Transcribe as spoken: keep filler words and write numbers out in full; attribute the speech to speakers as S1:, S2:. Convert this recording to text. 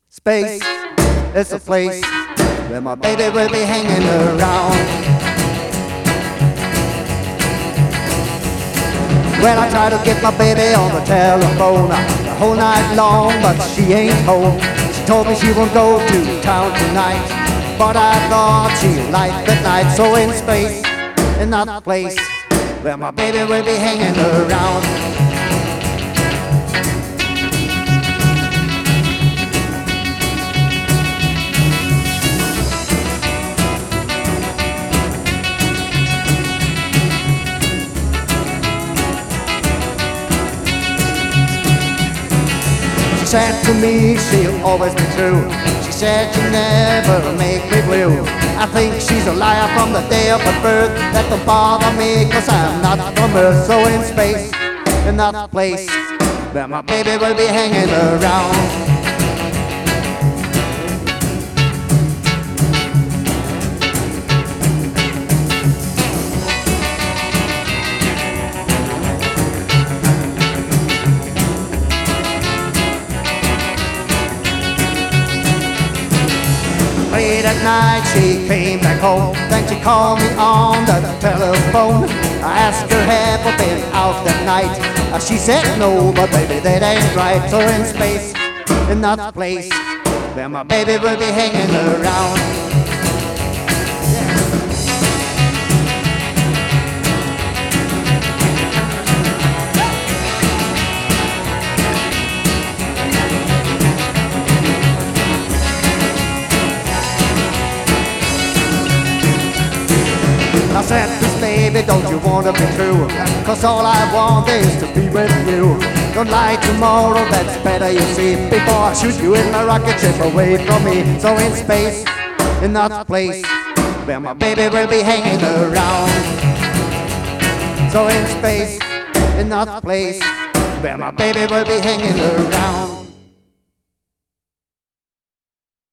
S1: Space is a place where my baby will be hanging around. Well, I try to get my baby on the telephone the whole night long, but she ain't home. She told me she won't go to town tonight, but I thought she'd like the night. So in space, in that place where my baby will be hanging around. She said to me she'll always be true. She said she'll never make me blue. I think she's a liar from the day of her birth. That don't bother me, cause I'm not from Earth. So in space, in that place where my baby will be hanging around. Late at night she came back home, then she called me on the telephone. I asked her, have I been out that night? Uh, She said no, but baby that ain't right. So in space, in that place where my baby will be hanging around. I said, this baby, don't you wanna be true? Cause all I want is to be with you. Don't lie tomorrow, that's better you see, before I shoot you in my rocket ship away from me. So in space, in that place where my baby will be hanging around. So in space, in that place where my baby will be hanging around.